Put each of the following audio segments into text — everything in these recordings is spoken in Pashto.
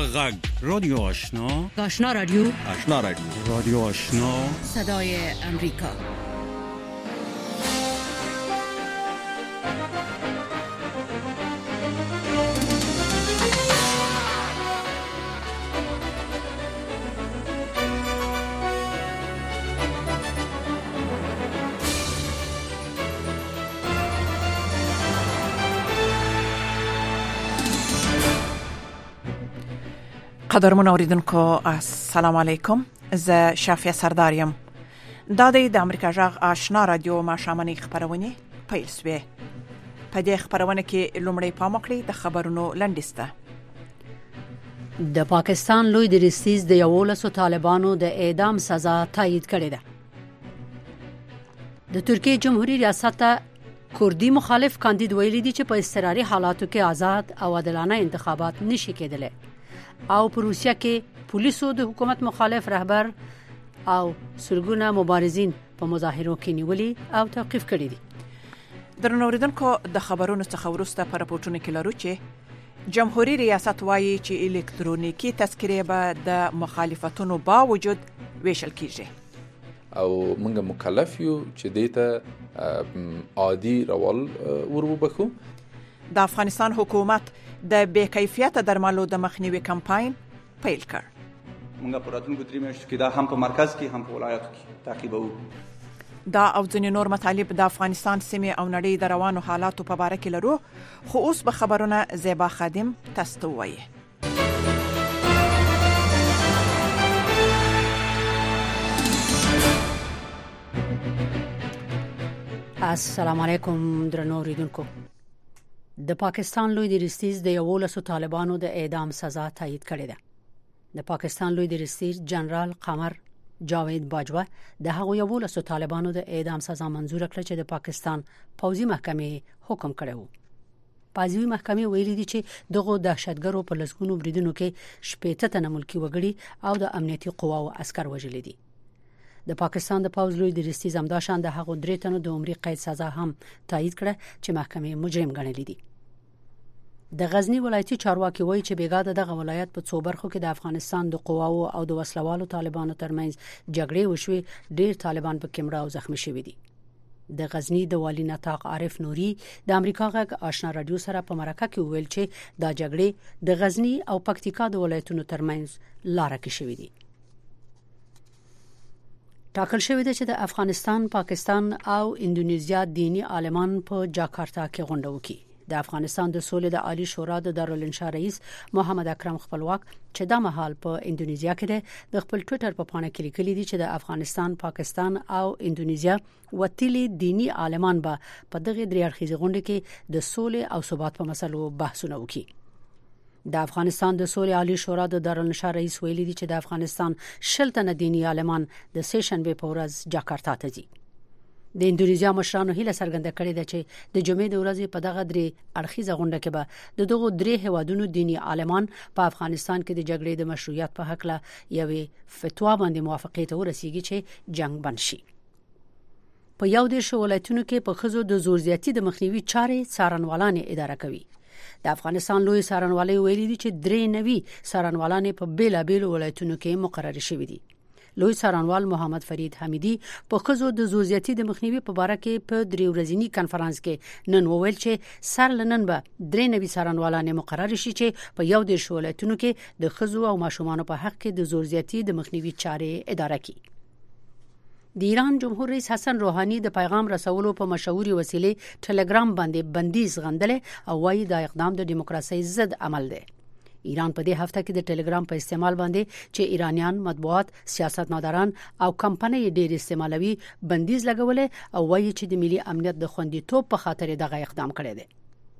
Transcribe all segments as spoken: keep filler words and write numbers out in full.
غږ رادیو آشنا آشنا رادیو آشنا رادیو رادیو آشنا صدای امریکا. قدرمن اوریدونکو السلام علیکم. زه شافیه سرداریم. دا د امریکا جغ آشنا رادیو ماشامنی خبرونه پیل سوی. په دې خبرونه کې لومړی پام وکړئ د خبرونو لنډیسته. د پاکستان لوی درستیز د یولسو طالبانو د اعدام سزا تایید کړې ده. د ترکیه جمهوریت ریاست کردی مخالف کاندید ویلي دي چې په اضطراري حالاتو کې آزاد او عادلانه انتخابات نشي کېدلی. او په روسیه کې پولیسو د حکومت مخالف رهبر او سلګونه مبارزین په مظاهرو کې نیولي او توقیف کړي دي. درنو اوریدونکو د خبرونو څخه وروسته په راپورټونو کې لرو چې جمهوریت ریاست وایي چې الکترونیکی تذکره به د مخالفتونو باوجود ویشل کیږي. او موږ مکلف یو چې دیته عادي رول وربخو. د افغانستان حکومت د بې کیفیت درملو د مخنیوي کمپاین پیل کړ. موږ په راتلونکو درې میاشتو کې دا هم په مرکز کې هم په ولایاتو کې تعقیبوو. دا او ځینې نور مطالب د افغانستان سیمې او نړۍ د روانو حالاتو په باره کې لرو، خو اوس به خبرونه زیبا خادم تاسو ته وایي. السلام علیکم درنو اوریدونکو. د پاکستان لوی درستیز د یولسو طالبانو د اعدام سزا تایید کړې ده. د پاکستان لوی درستیز جنرال قمر جاوید باجوه د هغو یولسو طالبانو د اعدام سزا منظور کړه چې د پاکستان پوځي محکمې حکم کړی و. پوځي محکمې ویلي دي چې دغه دهشتګرو په لسګونو بریدونو کې شپږ تنه ملکی وګړي او د امنیتي قواو عسكر وژل دي. د پاکستان د پوځ لوی درستیز همداشان د هغو درې تنو د عمري قید سزا هم تایید کړه چې محکمې مجرم ګڼلې دي. د غزنی ولایتي چارواکي وایي چې بیګا دغه ولایت په څو برخو کې د افغانستان د قواو او د وسلوالو طالبانو ترمنځ جګړې وشوي. ډېر طالبان په کمره او زخمی شوي دي. د غزنی د والی نطاق عارف نوري د امریکا غږ آشنا رادیو سره په مرکه کې ویل چې دا جګړې د غزنی او پکتیکا د ولایتونو ترمنځ لاره کې شوي دي. ټاکل شوی دی چې د افغانستان، پاکستان او اندونیزیا دینی عالمان په جاکارتا کې غونډه وکړي. د افغانستان د سولې د عالی شورا د دارالانشا رئیس محمد اکرم خپلواک چې دا مهال په اندونیزیا کې د خپل ټوئیټر په پاڼه کې لیکلي دي چې د افغانستان، پاکستان او اندونیزیا وتیلي دینی عالمان به په دغه درې اړخیزه غونډه کې د سولې او ثبات په مسلو بحثونه وکړي. د افغانستان د سولې عالی شورا د دارالانشا رئیس ویلي دي چې د افغانستان شل تنه دینی عالمان د سه شنبه په ورځ جاکارتا ته ځي. د اندونیزیا مشرانو هیله څرګنده کړې ده چې د جمعې د ورځې په دغه درې اړخیزه غونډه کې به د دغو درې هیوادونو دینی عالمان په افغانستان کې د جګړې د مشروعیت په حق له یوې فتوا باندې موافقې ته ورسیږي چې جنگ بند شي. په یو دیرش ولایتونو کې په ښځو د زور زیاتی د مخنیوي چارې څارنوالان اداره کوي. د افغانستان لوی څارنوالۍ ویلي دي چې درې نوي څارنوالان په بیلابیلو ولایتونو کې مقرر شوي دي. لوی څارنوال محمد فرید حمیدی په ښځو د زور زیاتی د مخنیوي په اړه کې په درې ورځنی کانفرنس کې نن وویل چې سر لنن به درې نوي څارنوالان مقرر شي چې په یو دیرش ولایتونو کې د ښځو او ماشومانو په حق کې د زور زیاتی د مخنیوي چارې اداره کوي. د ایران جمهور رئیس حسن روحانی د پیغام رسولو په مشهوري وسیله ټلګرام باندې بندیز غندل او وايي دا اقدام د دیموکراسي ضد عمل دی. ایران په دې هفته کې د ټلګرام په استعمال باندې چې ایرانیان، مطبوعات، سیاستمداران او کمپنۍ ډېر استعمالوي بندیز لګولې او وايي چې د ملي امنیت د خوندیتوب په خاطر دغه اقدام کړی دی.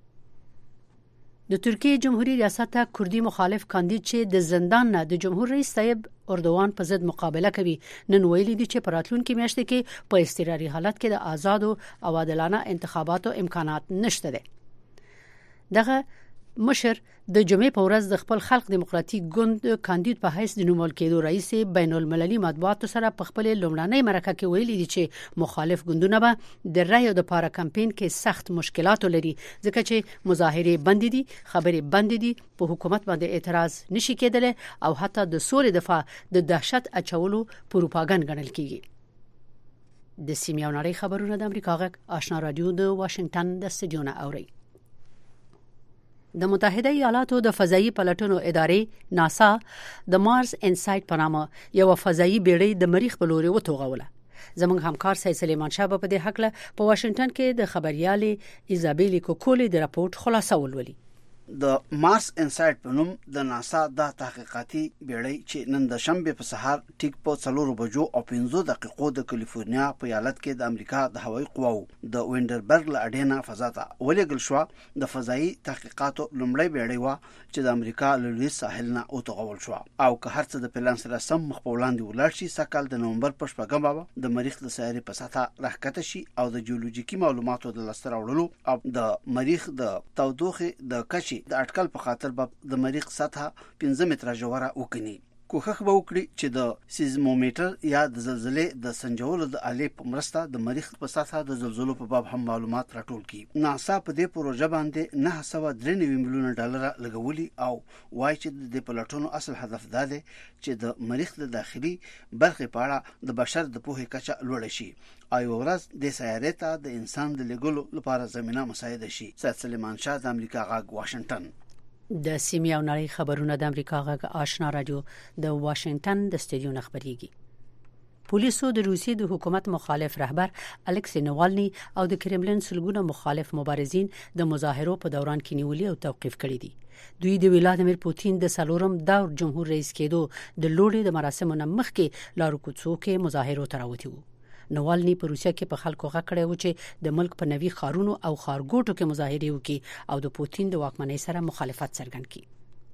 د ترکیه جمهوریت ریاست کردی مخالف کاندید چې د زندان نه د جمهور رئیس طیب اردوغان په ضد مقابله کوي نن ویلي دي چې په راتلونکي میاشت کې په اضطراري حالت کې د آزاد او عادلانه انتخاباتو امکانات نشته دي. دغه مشر د جمعې په ورځ د خپل خلق دیموکراتیک ګوند کاندید په حیث د نومول کېدو رئیس بین المللي مطبوعاتو سره په خپل لومړنۍ مرکه کې ویلي دي چې مخالف ګوندونه به د رایو د پاره کمپاین کې سخت مشکلات لري ځکه چې مظاهره بند دي، خبرې بند دي، په حکومت باندې اعتراض نشي کېدلی او حتی د سولې دفاع د دهشت اچولو پروپاګاندا ګڼل کیږي. د سیمې او نړۍ خبرونه د امریکا غږ آشنا رادیو د واشنگټن د استودیو نه اوري. د متحده ایالاتو د فضایي پلټنو ادارې ناسا د مارس انسایټ په نامه یو فضایي بیړۍ د مریخ په لور وتوغوله. زموږ همکار سید سلیمان شاه په دې حق له په واشنگټن کې د خبريالې ایزابیل کوکولي د راپورټ خلاصه ولولي. د مارس انسایټ په نوم د ناسا د تحقیقاتي بیړۍ چې نن د شنبه په سهار ټیک په څلورو بجو او پنځو دقیقو د کالیفورنیا په ایالت کې د امریکا د هوایي قواو د وینډربرګ له اډینا فضا ته ولېږل شو. د فضایي تحقیقاتو لومړی بیړۍ و چې د امریکا له لوی ساحل نه وتوغول شو او که هر څه د پلان سره سم مخ په وړاندې ولاړ شي سکهال د نومبر په شپږمه د مریخ د سیارې په سطح راښکته شي او د جیولوژیکي معلوماتو د لاسته راوړلو او د مریخ د تودوخې د کچې د اټکل په خاطر به د مریخ سطح پنځه متره ژوره وکني. کوښښ به وکړي چې د سیزمومیټر یا د زلزلې د سنجولو د آلې په مرسته د مریخ په سطح د زلزلو په باب هم معلومات راټول کړي. ناسا په دې پروژه باندې نه سوه درې نوي میلیونه ډالر لګولي او وایي چې د پلټونو اصل هدف دا دی چې د مریخ د داخلي برخې په اړه د بشر د پوهې کچه لوړه شي او یو ورځ د سیارې ته د انسان د لګولو لپاره زمينه مساعده شي. سید سلیمان شاه د امریکا غږ واشنگټن. د سیمې او نړۍ خبرونه د امریکا غږ آشنا رادیو د واشنگټن د استودیو نه خبريږي. پولیسو د روسیې د حکومت مخالف رهبر الکسی نوالني او د کرملین سلګونه مخالف مبارزین د مظاهرو په دوران کې نیولي او توقيف کړي دي. دوی د ولادیمیر پوتین د سلورم دور جمهور رئیس کېدو د لوړې د مراسمو نه مخکې لارو کوڅو کې مظاهرو تراوتی وو. نوالني په روسیا کې په خلکو غږ کړی و چې د ملک په نوي خارونو او خارګوټو کې مظاهره وکړي او د پوتین د واکمنۍ سره مخالفت څرګند کړي.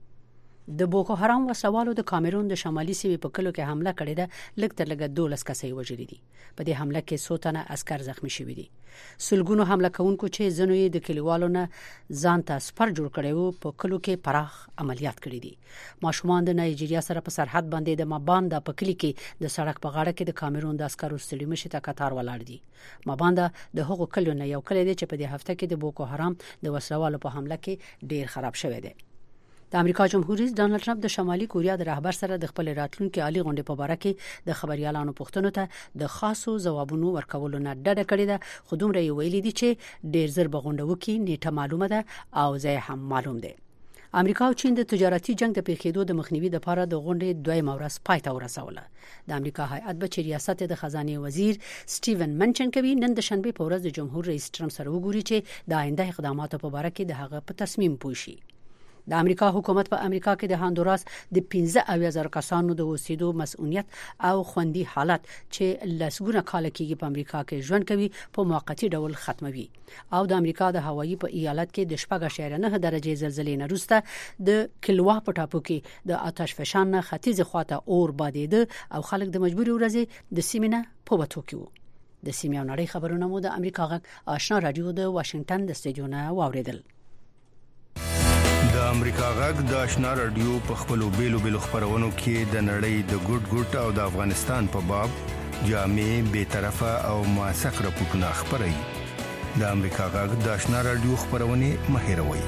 د بوکو حرام وسوالو د کامرون د شمالي سیمې په کلو کې حمله کړې ده. لږ تر لږه دولس کسې وژلي دي. په دې حمله کې څو تنه عسكر زخمی شوي دي. سلګونو حمله کوونکو چې زنو یې د کلیوالو نه ځان ته سپر جوړ کړي وو په کلو کې پراخ عملیات کړي دي. ماشومان د نایجیریا سره په سرحد باندې د ماباندا په کلی کې د سړک په غاړه کې د کامرون د عسکرو ستړي مشي ته قطار ولاړ دي. ماباندا د هغو کلیو نه یو کلی دی چې په دې هفته کې د بوکو حرام د وسلوالو په حمله کې ډیر خراب شوی دی. د امریکا جمهور رئیس ډانلډ ټرمپ د شمالي کوریا د رهبر سره د خپل راتلونکو عالی غونډې په اړه کې د خبريالانو پوښتنو ته د خاصو ځوابونو ورکولو نه ډډه کړې ده. خو دومره یې ویلي دي چې ډیر زر به غونډه وکړي. نیټه معلومه ده او ځای هم معلوم دی. امریکا او چین د تجارتي جنگ د پیښېدو د مخنیوي لپاره د غونډې دویمه ورځ پای ته ورسوله. د امریکا هیئت به چې ریاست د خزانه وزیر سټیون منچن کوي نن د شنبه په ورځ د جمهور رئیس ټرمپ سره وګوري چې د آینده اقداماتو په اړه کې د هغه په تصمیم پوه شي. د امریکا حکومت په امریکا کې د هاندوراس د پنځه اویا زره کسانو د اوسېدو مسؤلیت او خوندي حالت چې لسګونه کال کېږي په امریکا کې ژوند کوي په موقتی ډول ختموي. او د امریکا د هوایي په ایالت کې د شپږ اعشاریه نه درجه زلزلې نه وروسته د کلوا په ټاپو کې د آتش فشان نه ختیځ خواته اور بادیده او خلک د مجبوري ورځې د سیمینه په وټو کې وو. د سیمې او نړۍ خبرونه مو د امریکا غږ آشنا رادیو د واشنگټن د استودیو نه واوریدل. د امریکا غږ د آشنا رادیو په خپلو بیلو بیلو خبرونو کې د نړۍ د ګډ ګډ او د افغانستان په باب جامع به طرفه او موثق راپورټونه خبري. د امریکا غږ د آشنا رادیو خبرونه مهیروي.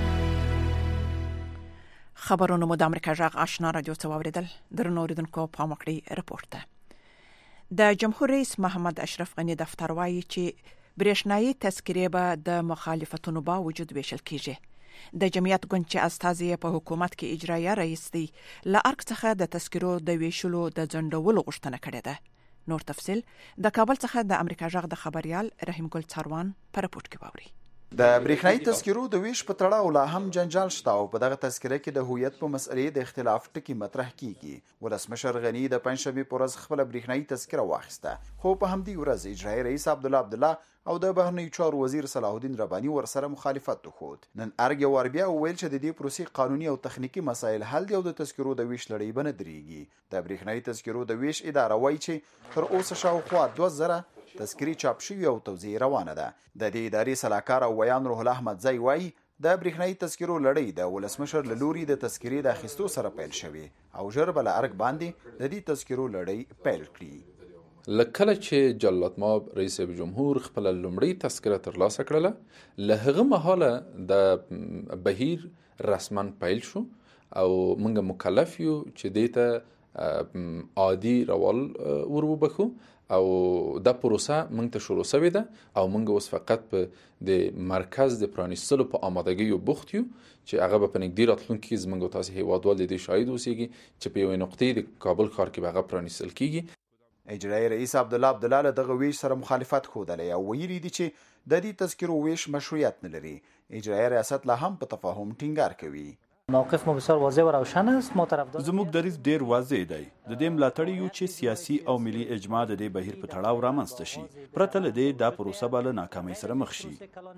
خبرونه مو د امریکا غږ آشنا رادیو څخه واوریدل. درنو اوریدونکو په مکړی رپورت ده. د جمهور رئیس محمد اشرف غنی دفتر وايي چې برېښنايي تذکرې به د مخالفتونو با وجود ویشل کیږي. د جمعیت ګوند چې استازي په حکومت کې اجرایي رئیس دی له ارګ څخه د تذکرو د ویشلو د ځنډولو غوښتنه کړې ده. نور تفصيل د کابل څخه د امریکا غږ د خبريال رحیم ګل څاروان په رپورت کې باوري. د برېښنايي تذکرو د ویش په تړاو لا هم جنجال شته او په دغه تذکره کې د هویت په مسئلې د اختلاف ټکی مطرح کیږي. ولسمشر غنی د پنځشنبه پر ورځ خپل برېښنايي تذکره واخیسته خو په همدې ورځ اجرایي رئیس عبد الله عبد الله او د بهرنیو چارو وزیر صلاح الدین ربانی ورسره مخالفت وکړ. نن ارګ یو وربیا ویل چې د دې پروسې قانوني او تخنیکی مسایل حل دي او د تذکرو د ویش لړۍ بنه درېږي. د برېښنايي تذکرو د ویش اداره وایي چې تر اوسه شاوخوا دوه زره تذکری چاپ شوی او توزیع روانه ده. د دې ادارې سلاکار او ویان روح احمد زئی وایي د برېښنايي تذکرو لړۍ د ولسمشر له لوري د تذکرې د اخیستو سره پیل شوې او ژر به له ارګ باندې د دې تذکرو لړۍ پیل کړي. لکله چې جلالتمآب رئیس جمهور خپل لومړی تذکره ترلاسه کړله، له هغه مهاله د بهیر رسما پیل شو او موږ مکلف یو چې دیته عادي روال وربخو او دا پروسه موږ ته شروع شوې ده او موږ اوس فقط په د مرکز د پرانیستلو په آمادګۍ بوخت یو چې هغه به په نږدې راتلونکي کې زموږ تاسو هیوادوال د دې شاهد اوسېږي چې په یوې نقطې د کابل ښار کې به هغه پرانیستل کیږي. اجرایي رئیس عبدالله عبدالله له دغه ویش سره مخالفت ښودلی او ویلي دي چې د دې تذکرو ویش مشروعیت نه لري. اجرایي ریاست لا هم په تفاهم ټینګار کوي. موقف ما بسیار واضح و روشن است. ما طرفدار زموږ دریځ ډیر واضح دی. د دې ملاتړ یو چې سیاسي او ملي اجماع د دې بهیر په تړاو رامنځته شي. پرته له دې دا پروسه به له ناکامۍ سره مخ شي.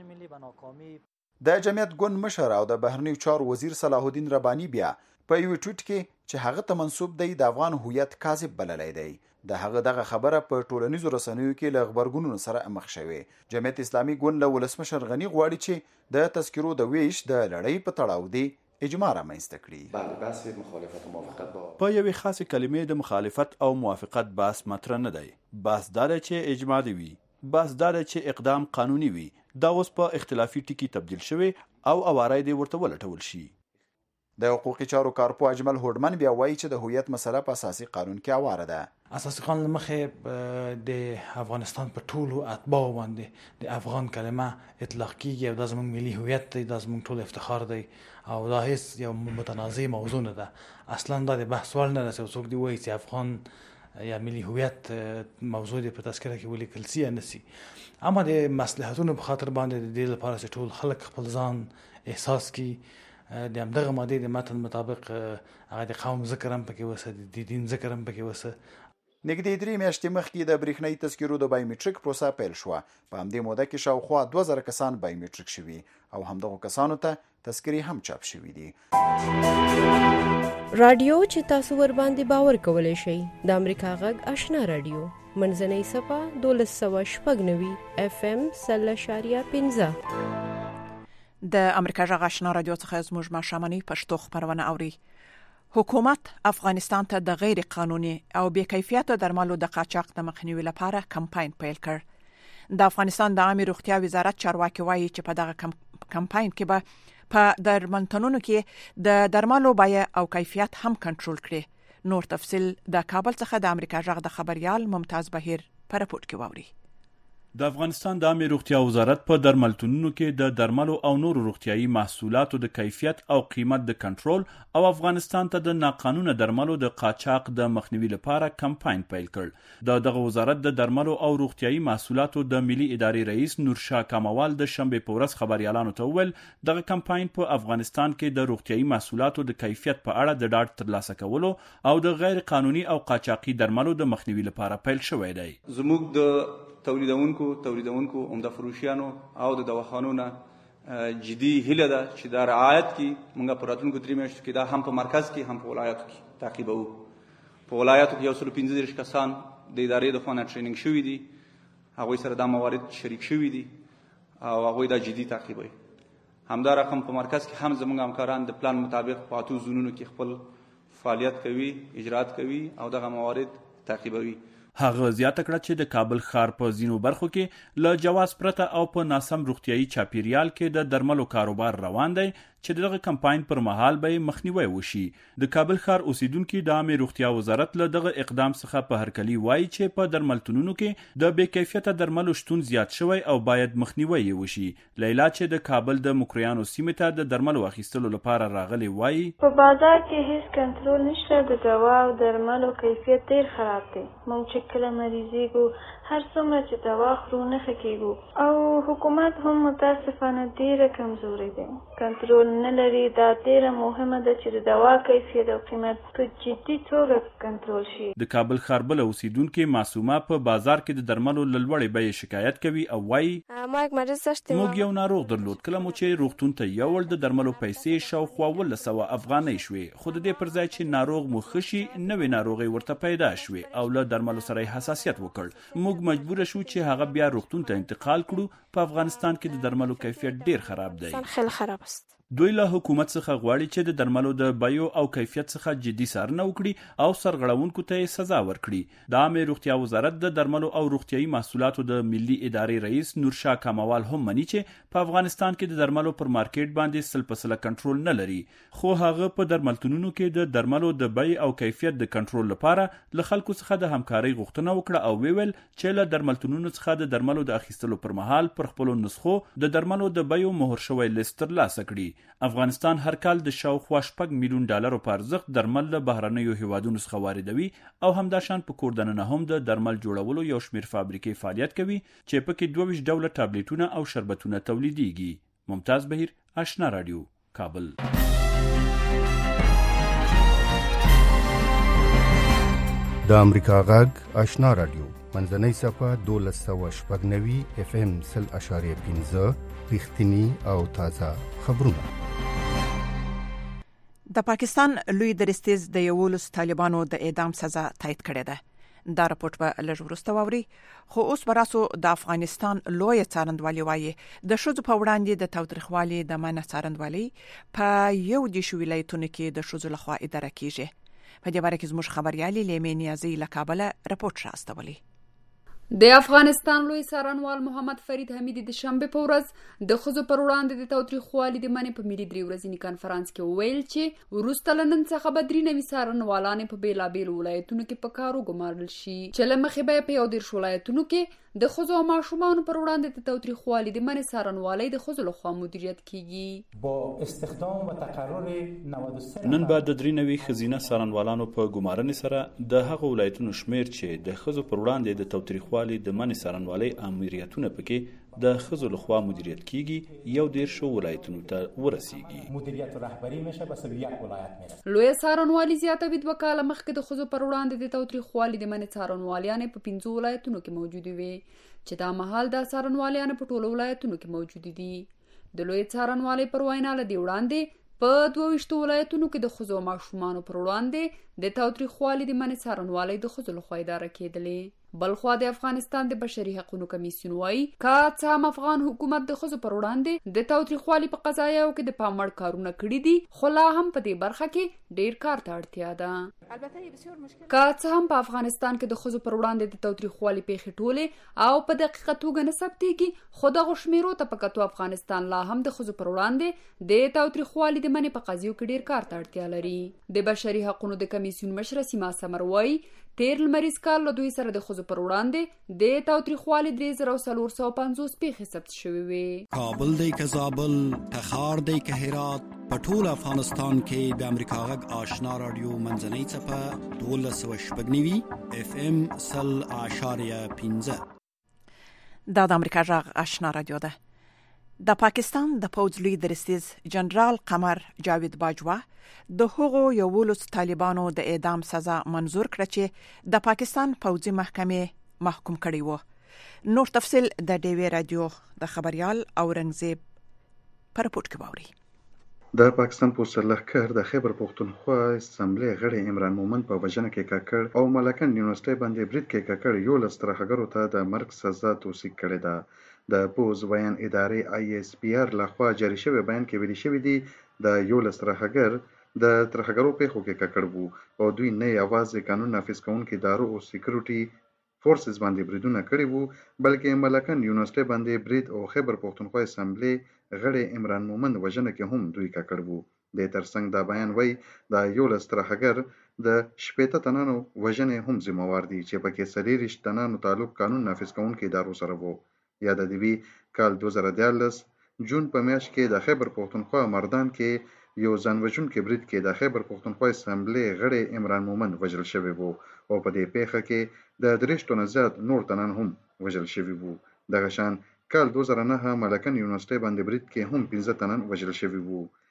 د جمعیت ګوند مشر او د بهرنیو چارو وزیر صلاح الدین رباني بیا په یو ټویټ کې چې هغه ته منسوب دی د افغان هویت کاذب بللی دی. د هغه دغه خبره په ټولنیزو رسنیو کې له خبرګونونو سره مخ شوې. جمعیت اسلامي ګوند له ولسمشر غني غواړي چې د تذکرو د ویش د لړۍ په تړاو دی اجماع رامنځته کړي. بله بحث مخالفت او موافقت با په یوې خاصې کلمې د مخالفت او موافقت بحث مطرح نه دی. بحث دا دی چې اجماع دی وي. بحث دا دی چې اقدام قانوني وي. دا اوس په اختلافي ټکي تبدیل شوی او اوارای دی ورته ولټول شي. د حقوقي چارو کارپو اجمل هوډمن بیا وایي چې د هویت مسله په اساسي قانون کې اواره ده. اساسي قانون مخه د افغانستان په ټولو اتباع باندې د افغان کلمه اطلاق کیږي او د زموږ ملي هویت دی، د زموږ ټول افتخار دی او دا هیڅ یو متنازع موضوع نه ده. اصلا دا د بحث وړ نه ده چې څوک دی وایي چې افغان یا ملي هویت موضوع دی په تذکره کې ولیکل سي یا نسی. اما د مصلحتونو په خاطر باندې د دې لپاره چې ټول خلک خپل ځان احساس کی د همدغه ماده د متن مطابق هغه د قوم ذکر هم پکې وسه، د دین ذکر هم پکې وسه. نږدې درې میاشتې مخکې د برېښنايي تذکرو د بایومټریک پروسه پیل شوه. په همدې موده کې شاوخوا دوه زره کسان بایومټریک شوي او همدغو کسانو ته تذکرې هم چاپ شوي دي. رادیو چې تاسو ور باندې باور کولی شئ د امریکا غږ آشنا رادیو منځنۍ صفه دولس سوه شپږ نوي اف ام سل اشاریه پنځه. د امریکا غږ آشنا رادیو څخه زموږ ماښامنۍ پښتو خپرونه اوري. حکومت افغانستان ته د غیر قانوني او بې کیفیته درملو د قاچاق د مخنیوي لپاره کمپاین پیل کړ. د افغانستان د عامه روغتیا وزارت چارواکي وایي چې په دغه کمپاین کې به په درملتونونو کې د درملو بیه او کیفیت هم کنټرول کړي. نور تفصیل د کابل څخه د امریکا غږ د خبريال ممتاز بهیر په راپورټ کې واوري. د افغانستان د عامه روغتیا وزارت په درملتونونو کې د درملو او نورو روغتیايي محصولاتو د کیفیت او قیمت د کنټرول او افغانستان ته د ناقانونه درملو د قاچاق د مخنیوي لپاره کمپاین پیل کړ. د دغه وزارت د درملو او روغتیايي محصولاتو د ملي ادارې رئیس نورشاه کموال د شنبه په ورځ خبريالانو ته وویل دغه کمپاین په افغانستان کې د روغتیايي محصولاتو د کیفیت په اړه د ډاډ ترلاسه کولو او د غیر قانوني او قاچاقي درملو د مخنیوي لپاره پیل شوی دی. زموږ د تولیدونکو تولیدونکو عمده فروشیانو او د دواخانو نه جدي هیله ده چې دا رعایت کی موږ په راتلونکو درې میاشتو کې دا هم په مرکز کې هم په ولایاتو کې تعقیبوو. په ولایاتو کې یو سل پنځه دېرش کسان د ادارې د خوا نه ټریننګ شوي دي، هغوی سره دا موارد شریک شوي دي او هغوی دا جدي تعقیبوي. همدا رقم په مرکز کې هم زموږ همکاران د پلان مطابق په اتو زونونو کې خپل فعالیت کوي، اجرات کوي او دغه موارد تعقیبوي. هغه زیاته کړه چې د کابل ښار په ځینو برخو کې له جواز پرته او په ناسم روغتیايي چاپیریال کې د درملو کاروبار روان دی چې دغه کمپاین پر مهال به مخنیوي وشي. د کابل ښار اوسیدونکو د عامه روغتیا وزارت له دغه اقدام څخه په هرکلی وایي چې په درملتونونو کې د بې کیفیته درملو شتون زیات شوی او باید مخنیوي وشي. لیلا چې د کابل د مکریانو سیمې ته د درملو اخیستلو لپاره راغلي وایي په بازار کې هیڅ کنټرول نشته، د دوا او درملو کیفیت ډیر خراب دی. موږ چې کله مریضیږو هر څومره چې دوا خورو نه ښه کیږو او حکومت هم متاسفانه ډیره کمزورې دی، کنټرول نه لري. دا ډیره مهمه ده چې د دوا کیفیت او قیمت په جدي توګه کنټرول شي. د کابل ښاربله اوسیدونکو معصومه په بازار کې د درملو له لوړې بیې شکایت کوي او وایي موږ یو ناروغ درلود، کله مو چې روغتون ته یوړ د درملو پیسې شاوخوا اوولس سوه افغانۍ شوې، خو د دې پر ځای چې ناروغ مو ښه شي نوې ناروغۍ ورته پیدا شوې او له درملو سره یې حساسیت وکړ. موږ مجبور شو چې هغه بیا روغتون ته انتقال کړو. په افغانستان کې د درملو کیفیت ډیر خراب دی. خیلی خراب است. دوی له حکومت څخه غواړي چې د درملو د بیو او کیفیت څخه جدي څارنه وکړي او سرغړونکو ته یې سزا ورکړي. د عامه روغتیا وزارت د درملو او روغتیايي محصولاتو د ملي ادارې رئیس نورشاه کاموال هم مني چې په افغانستان کې د درملو پر مارکیټ باندې سل په سل کنټرول نه لري، خو هغه په درملتونونو کې د درملو د بیې او کیفیت د کنټرول لپاره له خلکو څخه د همکارۍ غوښتنه وکړه او ویل چې له درملتونونو څخه د درملو د اخیستلو پر مهال پر خپلو نسخو د درملو د بیو مهر شوی لیست ترلاسه کړي. افغانستان هر کال د شاوخوا شپږ میلیون ډالرو په ارزښت درمل له بهرنیو هیوادونو څخه واردوي او همداشان په کور دننه هم د درمل جوړولو یو شمیر فابریکې فعالیت کوي چې پکې دوه ویشت ډوله ټابلیټونه او شربتونه تولیدیږي. ممتاز بهیر، آشنا رادیو، کابل. د امریکا غږ آشنا رادیو منځنۍ صفحه دولس سوه شپږ نوي اف ام سل اشاریه پنځه رښتینی او تازه خبرونه. د پاکستان لوی درستیز د یولس طالبانو د اعدام سزا تایید کړې ده. دا راپورټ به لږ وروسته واوري، خو اوس به راسو د افغانستان لوی څارندوالي وایي د ښځو په وړاندې د تاوتریخوالي د منع څارندوالي په یو دیشو ولایتونو کې د ښځو لخوا اداره کیږي. په دې باره کې زموږ خبريالي لیمې نیازي له کابل راپورټ راستولی. د افغانستان لوی څارنوال محمد فرید حمیدي د شنبه په ورځ د ښځو پر وړاندې د تاوتریخوالي د منع په ملي درې ورځني کانفرنس کې وویل چې وروسته له نن څخه به درې نوي څارنوالانې په بېلابېلو ولایتونو کې په کار وګمارل شي، چې له مخې به په یو دېرش ولایتونو کې د ښځو او ماشومانو پر وړاندې د تاوتریخوالي د منع څارنوالۍ د ښځو لخوا مدیریت کیږي. با استخدام و تقرر نود و سه نن بعد د درې نوي ښځینه څارنوالانو په ګمارنې سره د هغو ولایتونو شمیر چې د ښځو پر وړاندې د تاوتریخوالي د منع څارنوالۍ امریتونه پکې د ښځو لخوا مدیریت کیږي یو دېرشو ولایتونو ته ورسیږي. مدیریت و رهبری میشه به صرف یک ولایت میرسه. لوی څارنوالي زیاتوي دوه کاله مخکې د ښځو پر وړاندې د تاوتریخوالي د منع څارنوالیانې په پنځو ولایتونو کې موجودې وي، چې دا مهال د څارنوالیانو په ټولو ولایتونو کې موجود دي. د لوی څارنوالۍ پر وینا له دې وړاندې په دوه ویشتو ولایتونو کې د ښځو او ماشومانو پر وړاندې د تاوتریخوالي د منع څارنوالۍ د ښځو لخوا اداره کېدلې. بلخوا د افغانستان د بشري حقوقو کمیسیون وايي که څه هم افغان حکومت د ښځو پر وړاندې د تاوتریخوالي په قضایاو کې د پام وړ کارونه کړي دي، خو لا هم په دې برخه کې ډیر کار ته اړتیا ده. که څه هم په افغانستان کې د ښځو پر وړاندې د تاوتریخوالي پیښې ټولې او په دقیقه توګه نه ثبتېږي، خو دغو شمیرو ته په کتو افغانستان لا هم د ښځو پر وړاندې د تاوتریخوالي د منع په قضیو کې ډیر کار ته اړتیا لري. د بشري حقوقو د کمیسیون مشره سیما سمر وايي تیر لمریز کال له دوی سره د ښځو پر وړاندې د تاوتریخوالي درې زره څلور سوه پنځوس پیښې ثبت شوې وې. کابل دی که زابل، تخار دی که هرات، په ټول افغانستان کې د امریکا غږ آشنا رادیو منځنۍ څپه دولس سوه شپږ نوي اف ام سل اشاریه پنځه. دا د امریکا غږ آشنا رادیو ده. د پاکستان د پوځ لوی درستیز جنرال قمر جاوید باجوا د هغو یولس طالبانو د اعدام سزا منظور کړه چې د پاکستان پوځي محکمې محکوم کړي وو. نور تفصیل د ډیوی رادیو د خبريال اورنګزیب پر راپورټ کې واوري. د پاکستان پولیس لښکر د خیبر پښتونخوا اسمبلی غړي عمران مومن په وژنه کې کاکړ او ملکن یونیورسيټي باندې برید کې کاکړ یو لس ترهګرو ته د مرګ سزا توصیه کړې ده. د پوز بیان ادارې آی اس پی آر لخوا جاری شوی بیان کې ویل شوی دی د یو لس ترهګر د ترهګرو پیښو کې کاکړ وو او دوی نه یوازې قانون نافذ کوونکي ادارو او سکیورټي فورسز باندې بریدونه کړي وو، بلکې ملکن یونیورسيټي باندې برید او خیبر پښتونخوا اسمبلی غړي عمران مومن وژنه کې هم دوی کاکړ وو. د ترڅنګ دا بیان وایي د یو لس ترهګر د شپېته تنانو وژنې هم ذمہوار دي چې پکې څلېرویشت تنانو تعلق قانون نافذ کوونکي ادارو سره وو. یا د دوی کال دوه زره دیارلس جون په میاشت کې د خیبر پښتونخوا مردان کې یو ځانوژونکي برید کې د خیبر پښتونخوا اسمبلی غړي عمران مومن وژل شوی وو او په دې پیښه کې د دېرش تنو زیات نور تنان هم وژل شوي وو. دغه شان کال دوه زره نهه ملکن یونیورسيټي باندې برید کې هم پنځه تنان وژل شوي وو.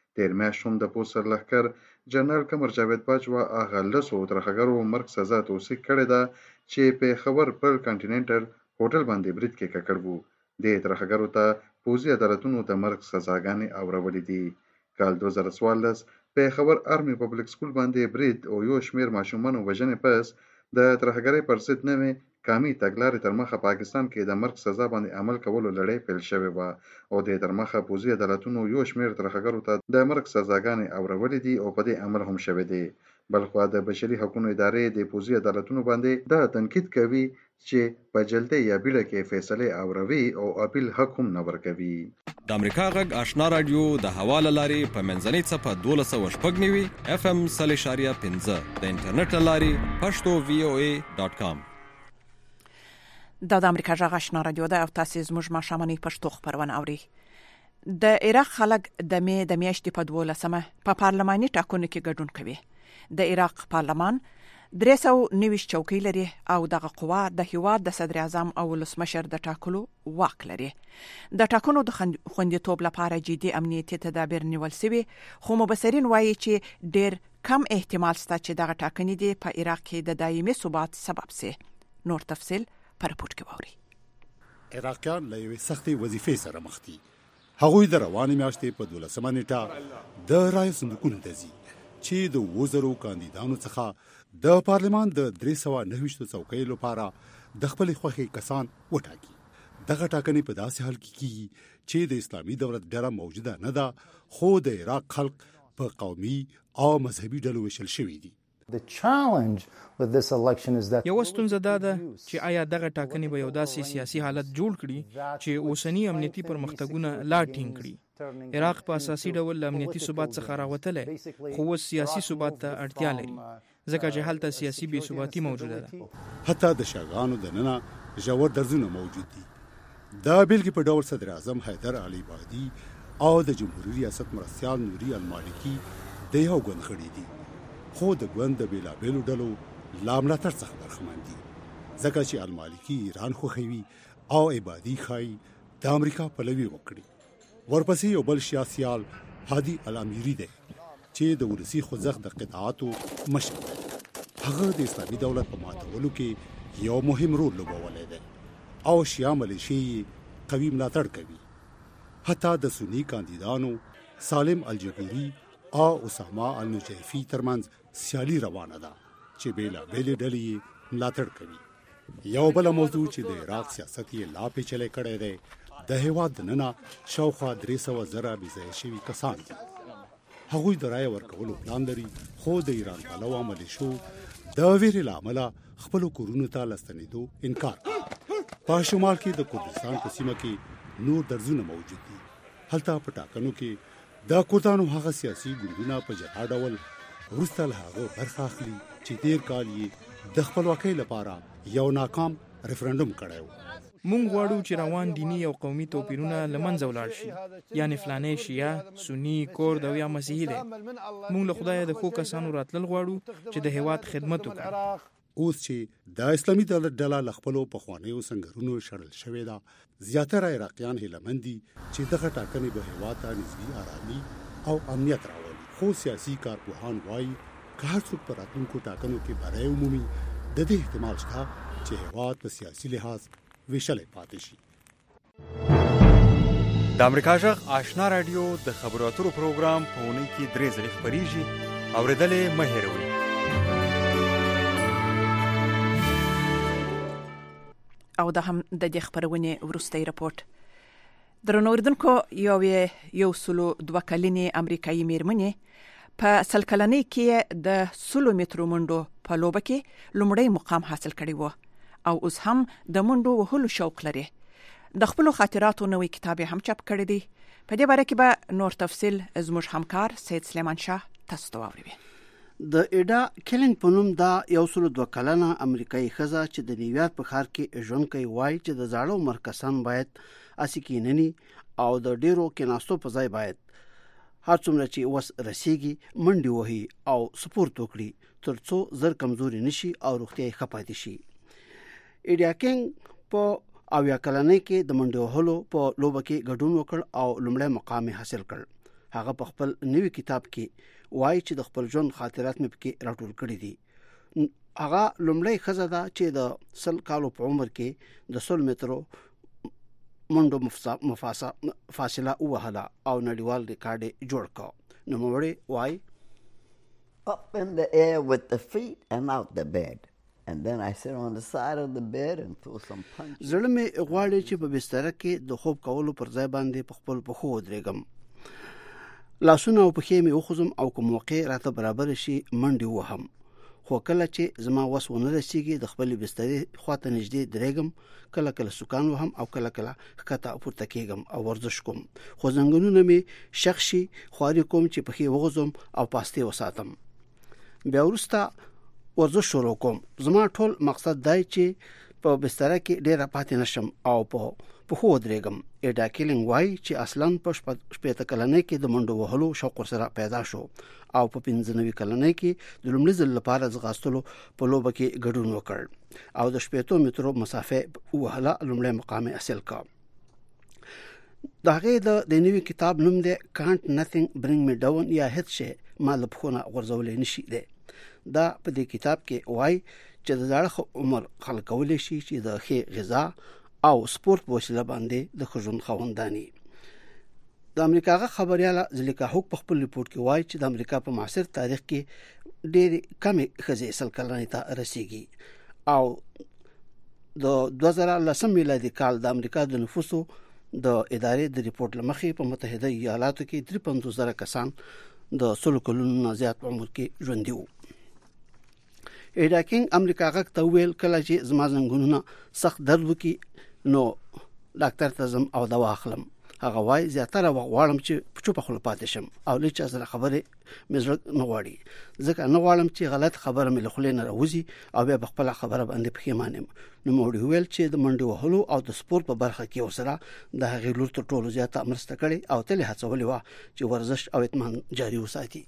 تیر میاشت هم د پوست سرلښکر جنرال قمر جاوید باجوا هغه لسو ترهګرو مرګ سزا توصیه کړې ده چې په خبر پر کانټیننټل هوټل باندې برید کې ککړ وو. د ترهګرو ته پوځي عدالتونو د مرګ سزاګانې اورولې دي. کال دوه زره څوارلس په خبر آرمي پبلک سکول باندې برید او یو شمېر ماشومانو وژنې پس د ترهګرۍ پر ضد نوې قامي تګلارې تر مخه پاکستان کې د مرګ سزا باندې عمل کولو لړۍ پیل شوې وه او د تر مخه پوځي عدالتونو یو شمېر ترهګرو ته د مرګ سزاګانې اورولې دي او په دې عمل هم شوی دی. بلخوا د بشري حقوقو ادارې د پوځي عدالتونو باندې دا تنقید کوي چې په جلدی یا بیړه کې فیصله اوروي او اپیل حق هم نه ورکوي. د امریکا غږ آشنا رادیو د حواله لاري په منځنۍ صفه دولس سوه شپږ نوي اف ام صلی شاریه پنځه د انټرنیټ لاري پښتو وی او ای ډاٹ کام. دا د امریکا غږ آشنا رادیو ده او تاسو زموږ ماشامنۍ پښتو خبرونه اوري. د عراق خلک د مې د میاشتې په دولسمه په پارلماني ټاکنو کې ګډون کوي. د عراق پارلمان درې سوه نوي چوکۍ لري او دغه قوا د هیواد د صدر اعظم او ولسمشر د ټاکلو واک لري. د ټاکنو د خوندیتوب لپاره جدي امنیتي تدابیر نیول شوي خو مبصرین وایي چې ډېر کم احتمال شته چې دغه ټاکنې دي په عراق کې د دایمي ثبات سبب شي. نور تفصیل پر پورت کې ووري. عراقیان له یوې سختې وظیفې سره مخ دي. هغوی د روانې میاشتې په دولسمه نیټه د رایې صندوقونو ته ځي چې د اووه زرو کاندیدانو څخه د پارلمان د درې سوه نهه ویشتو څوکیو لپاره د خپلې خوښې کسان وټاکي. دغه ټاکنې په داسې حال کې کیږي چې د اسلامي دولت ډله موجوده نه ده خو د عراق خلک په قومي او مذهبي ډلو ویشل شوي دي. یو ستونزه دا ده چې آیا دغه ټاکنې به یو داسې سیاسي حالت جوړ کړي چې اوسنی امنیتي پرمختګونه لا ټینګ کړي. عراق په اساسي ډول امنیتي ثبات څخه راوتلی خو اوس سیاسي ثبات ته اړتیا لري ځکه چې هلته سیاسي بې ثباتي موجوده ده. حتی د شاګانو دننه ژور درزونه موجود دي. دا بېلګې په ډول صدر اعظم حیدر علي بادي او د جمهوریت ریاست مرستیال نوري المالکي د یو ګوند غړي دي خو د ګوند د بېلابېلو ډلو لا ملاتړ څخه برخمن دي ځکه چې المالکي ایران خوښوي او عبادي ښایي د امریکا پلوي وکړي. ورپسې یو بل سیاسيال هادي الامیری دی چې د ولسی خوځښت د قطاعاتو مشر دی. هغه د اسلامي دولت په ماتولو کې یو مهم رول لوبولی دی او شیعه ملیشې قوي ملاتړ کوي. حتی د سنی کاندیدانو سالم الجبوري او اسامه النجیفي ترمنځ سیالي روانه ده چې بېلابېلې ډلې ملاتړ کوي. یو بل موضوع چې د عراق سیاست یې لا پیچلی کړی دی د هیواد دننه شاوخوا درې سوه زره بېځایه شوي کسان دي. هغوی د رایې ورکولو پلان لري خو د ایران پلوه ملیشو د ویرې له امله خپلو کورونو ته له ستنېدو انکار کوي. په شمال کې د کردستان په سیمه کې نور درزونه موجود دي. هلته په ټاکنو کې د کردانو هغه سیاسي ګوندونه په جلا ډول وروسته له هغه برخه اخلي چې تیر کال یې د خپلواکۍ لپاره یو ناکام ریفرنډم کړی و. مونږ غواړو چې روان دینی او قومي توپیرونه له منځه ولاړ شي، یعنی فلانی شیعه، سنی، کورد او یا مسیحي دی. مونږ له خدایه د ښو کسانو راتلل غواړو چې د هیواد خدمت وکړي. اوس چې د اسلامي دولت ډله له خپلو پخوانیو سنګرونو شړل شوې ده، زیاتره عراقیان هیلهمند دي چې دغه ټاکنې به هیواد ته نسبي آرامي او امنیت راولي. خو سیاسي کارپوهان وایي که هر څوک په راتلونکو ټاکنو کې بری ومومي د دې احتمال شته چې هیواد په سیاسي لحاظ ویشلی پاتې شي. د امریکا غږ آشنا رادیو د خبرو اترو پروګرام په اونۍ کې درې ځلې خپریږي. اورېدلې مه هېروئ. او د هم د دې خبرونې وروستی رپورټ. درنو اوریدونکو، یو یو سلو دوه کلنې امریکایي میرمنې په سل کلنۍ کې د سلو مترو منډو په لوبه کې لومړی مقام حاصل کړی و او اوس هم د منډو وهلو شوق لري. د خپلو خاطراتو نوې کتاب هم چاپ کړی دی. په دې باره کې به نور تفصیل زموږ همکار سید سلیمان شاه تاسو ته واوروي. د ایډا کلینګ په نوم دا یو سلو دوه کلنه امریکایي ښځه چې د نیویارک په ښار کې ژوند کوي وایي چې د زاړه عمر کسان باید اسې کینني او د ډیرو کیناستو په ځای باید هر څومره چې وس رسیږي منډې وهي او سپورت وکړي تر څو زر کمزوري نشي او روغتیا یې ښه پاتې شي. ایډا کلینګ په اویا کلنۍ کې د منډې وهلو په لوبه کې ګډون وکړ او لومړی مقام حاصل کړ. هغه په خپل نوي کتاب کې وایي چې د خپل ژوند خاطرات مې پکې راټول کړي دي. هغه لومړی ښځه ده چې د سل کالو په عمر کې د سل مترو منډو مفاصله فاصله ووهله او نړیوال ریکارډ یې جوړ کړ. نوموړی وایي up in the air with the feet and out the bed. And then I sit on the side of the bed and throw some punches. زړه مې غواړي چې په بستر کې د خوب کولو پر ځای باندې په خپل پښو ودرېږم. لاسونه او پښې مې وخوځم او کوم موقع راته برابر شي منډې وهم. خو کله چې زما وس ونه رسیږي د خپل بسترې خواته نږدې درېږم، کله کله سکان وهم او کله کله ښکته پورته کېږم او ورزش کوم. خو زنګونونه مې شخ شي، خواري کوم چې پښې وغځم او پاستې وساتم. بیا وروسته ورزش شروع کوم. زما ټول مقصد دی چې په بستر کې ډېر پاتې نشم او په پښو ودرېږم. ایډا کیلینګ وایي چې اصلاً په شپېته کلنۍ کې د منډو وهلو شوق ورسره پیدا شو او په پنځه نوي کلنۍ کې د لومړي ځل لپاره ځغاستلو په لوبه کې ګډون وکړ او د شپېتو مترو مسافه وهله لومړی مقام حاصل کړ. د هغې د نوي کتاب نوم دی کانټ نثینګ برینګ می ډاون یا هیڅ شی ما له پښو نه غورځولی نشي دی. دا په دې کتاب کې وایي چې د زاړه عمر خلک کولی شي چې د ښې غذا او سپورت په وسیله باندې د ښه ژوند خاونداني. د امریکا غا خبرياله زلیکا هوک په خپل ریپورت کې وایي چې د امریکا په معاصر تاریخ کې ډېرې کمې ښځې سل کلنۍ ته رسیږي او د دوه زره لسم میلادي کال د امریکا د نفوسو د ادارې د ریپورت لمخې په متحده ایالاتو کې درې پنځوس زره کسان د سلو کلونو نه زیات عمر کې ژوندي وو. ایډا کینګ امریکا غږ ته ویل کله چې زما زنګونونه سخت درد وکړي نو ډاکټر ته ځم او دوا اخلم. هغه وایي زیاتره وخت غواړم چې په چوپه خوله پاتې شم او له چا سره خبرې مې زړه نه غواړي، ځکه نه غواړم چې غلط خبره مې له خولې نه راوځي او بیا په خپله خبره باندې پښیمان یم. نوموړي وویل چې د منډې وهلو او د سپورت په برخه کې ورسره د هغې لور تر ټولو زیاته مرسته کړې او تل یې هڅولې وه چې ورزش او اطمینان جاري وساتي.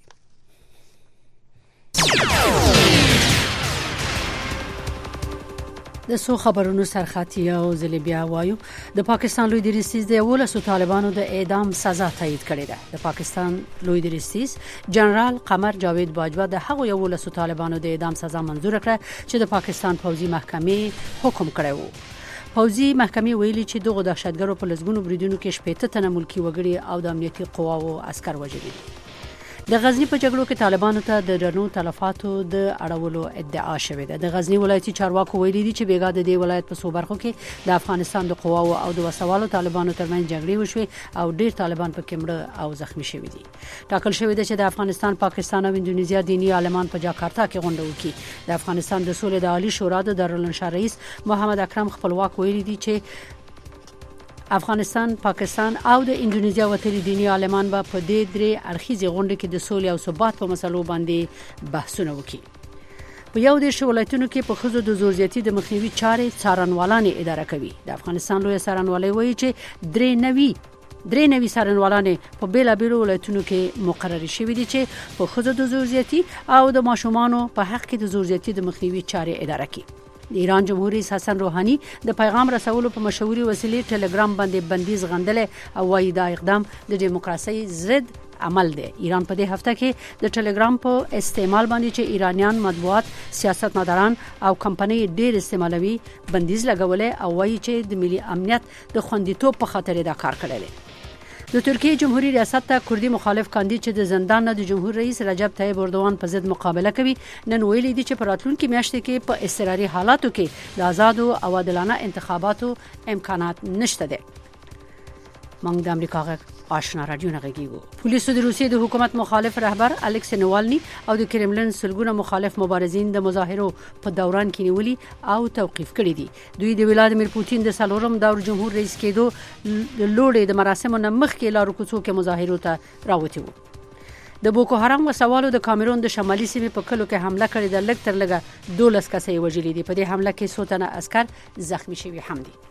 د سو خبرونو سرخطي او ځل بیا وایو د پاکستان لوی درستیز د ولسو طالبانو د اعدام سزا تایید کړې ده. د پاکستان لوی درستیز جنرال قمر جاوید باجوا د هغو یو ولسو طالبانو د اعدام سزا منظور کړه چې د پاکستان پوځي محکمې حکم کړی وو. پوځي محکمې ویلي چې دغه دهشتګرو په لزګونو بریدونو کې شپېته تنه ملکی وګړي او د امنیتي قواو عسكر وژلي. د غزنی په جګړو کې طالبانو ته د درنو تلفاتو د اړولو ادعا شوې ده. د غزنی ولایتي چارواکو ویلي دي چې بیګا د دې ولایت په صوبرخو کې د افغانستان د قواو او د وسوالو طالبانو ترمنځ جګړې وشوې او ډیر طالبان په کې مړه او زخمی شوي دي. ټاکل شوې ده چې د افغانستان، پاکستان او اندونیزیا دینی عالمان په جاکارتا کې غونډه وکړي. د افغانستان د سولې د عالی شورا د دارالانشا رئیس محمد اکرم خپلواک ویلي دي چې افغانستان، پاکستان او د اندونیزیا وتلي دینی عالمان به په دې درې اړخیزې غونډې کې د سولې او ثبات په مسلو باندې بحثونه وکړي. په یو دېرش ولایتونو کې په ښځو د زور زیاتي د مخنیوي چارې څارنوالان اداره کوي. د افغانستان لویه څارنوالۍ وایي چې درې نوي درې نوي څارنوالانې په بیلابیلو ولایتونو کې مقررې شوي دي چې په ښځو د زور زیاتي او د ماشومانو په حق کې د زور زیاتي د مخنیوي چارې اداره کوي. د ایران جمهور رئیس حسن روحاني د پیغام رسولو په مشهوري وسیلې ټلګرام باندې بندیز غندلې او وايي دا اقدام د دیموکراسي ضد عمل دی. ایران په دې هفته کې د ټلګرام په استعمال باندې چې ایرانیان، مطبوعات، سیاستمداران او کمپنۍ ډېر استعمالوي بندیز لګولې او وايي چې د ملي امنیت د خوندیتوب په خاطر دا کار کړی دی. د ترکیه جمهوریت ریاست ته کردي مخالف کاندید چې د زندان نه د جمهور رئیس رجب طیب اردوغان په ضد مقابله کوي نن ویلي دي چې په راتلونکي میاشت کې په اضطراري حالاتو کې د آزادو او عادلانه انتخاباتو امکانات نشته دي. موږ د امریکا غږ آشنا رادیو نه غږیږو. پولیسو د روسیې د حکومت مخالف رهبر الکسی نوالني او د کرملن سلګونه مخالف مبارزین د مظاهرو په دوران کې نیولي او توقیف کړي دي. دوی د ولادیمیر پوتین د څلورم دور جمهور رئیس کېدو د لوړې د مراسمو نه مخکې لارو کوڅو کې مظاهرو ته راوتي وو. د بوکو حرام وسوالو د کامرون د شمالي سیمې په کلو کې حمله کړې ده. لږ تر لږه دولس کسې وژلي دي. په دې حمله کې څو تنه عسکر زخمی شوي هم دي.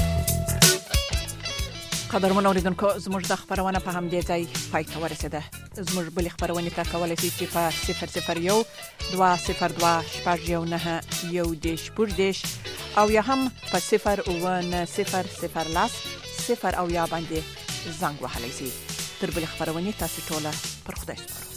قدرمن اوریدونکو زموږ د خبرونه په همدې ځای پای ته ورسیده. زموږ بل خبرونه ته کولای شئ چې په صفر صفر یو دوه صفر دوه شپږ یو نه یو دیش پوردیش او یا هم په صفر اوه نه صفر صفر لاس صفر او یا باندې زنګ وهلی شئ. تر بل خبرونه تاسو ټول پر خدای سپارو.